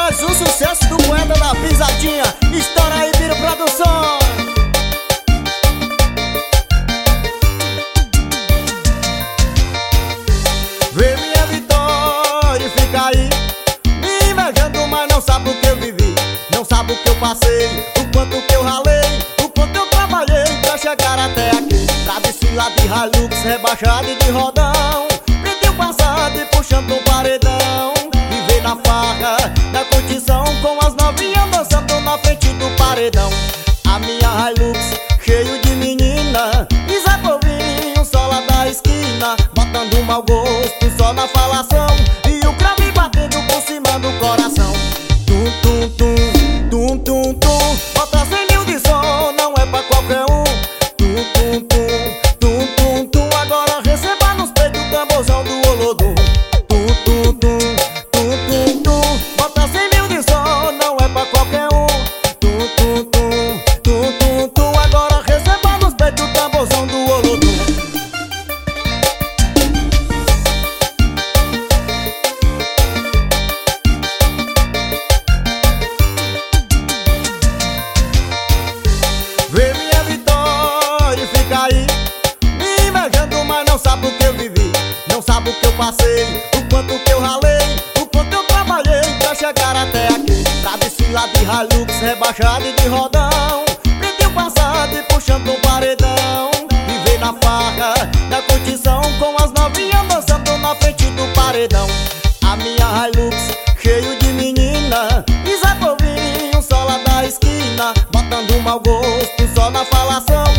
mais um sucesso do poeta da pisadinha. Estoura aí, Biro Produção. Vê minha vitória e fica aí me invejando, mas não sabe o que eu vivi, não sabe o que eu passei, o quanto que eu ralei, o quanto eu trabalhei pra chegar até aqui. Pra desfilar de Hilux, rebaixado e de rodão, preto o passado e puxando um paredão. Viver na farra, na curtição, com as novinhas dançando na frente do paredão. A minha Hilux, cheio de menina, e Zé Povinho, só lá da esquina, botando mau gosto só na falação, e o crave batendo por cima do coração. Tum, tum, tum, tum, tum, tum, bota 100 mil de som, não é pra qualquer um. Tum, tum, tum, tum, tum, tum, agora receba nos peitos o tamborzão do Olodum. Tum, tum, tum, tum, tum, tum, bota 100 mil de som, não é pra qualquer um. Tum, tum, tum, tum, tum, tum, agora receba nos peitos o tamborzão do Olodum. Vê minha vitória e fica aí me invejando, mas não sabe o que eu vivi, não sabe o que eu passei, o quanto que eu ralei, o quanto eu trabalhei pra chegar até aqui. Pra desfilar de Hilux, rebaixado e de rodão, preto o passado e puxando um paredão. Viver na farra, na curtição, com as novinhas dançando na frente do paredão. A minha Hilux, cheio de menina, e Zé Povinho, só lá da esquina, botando mau gosto só na falação,